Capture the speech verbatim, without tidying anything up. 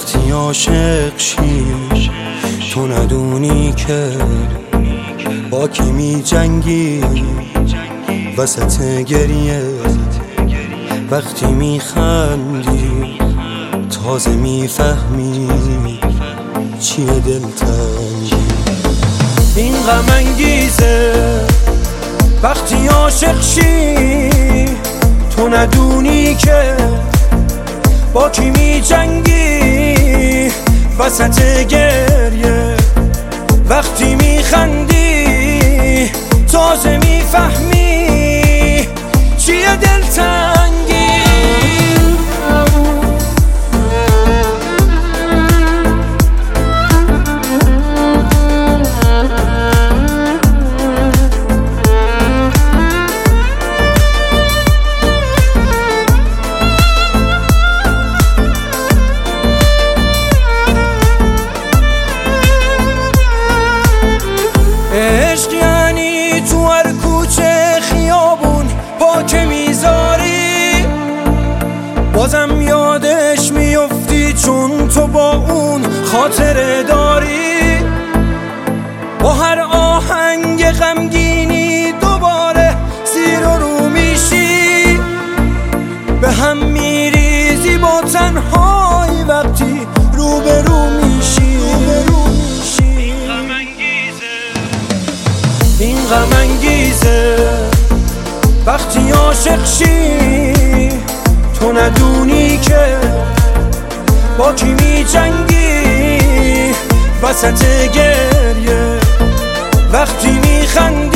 وقتی عاشق شی تو ندونی که با کی می جنگی وسط گریه، وقتی می خندی تازه می فهمی چیه دلتنگی. این غم انگیزه وقتی عاشق شی تو ندونی که با کی می جنگی وسط گریه، وقتی می خندی تازه می فهمی چیه دلتنگی. عشق یعنی تو هر کوچه خیابون پا که میذاری بازم یادش میفتی چون تو با اون خاطره داری، با هر آهنگ غمگینی دوباره زیر و رو میشی، به هم میریزی با تنهایی وقتی رو به رو میشی. این غم انگیزه وقتی عاشق شی تو ندونی که با کی می جنگی وسط گریه، وقتی می خندی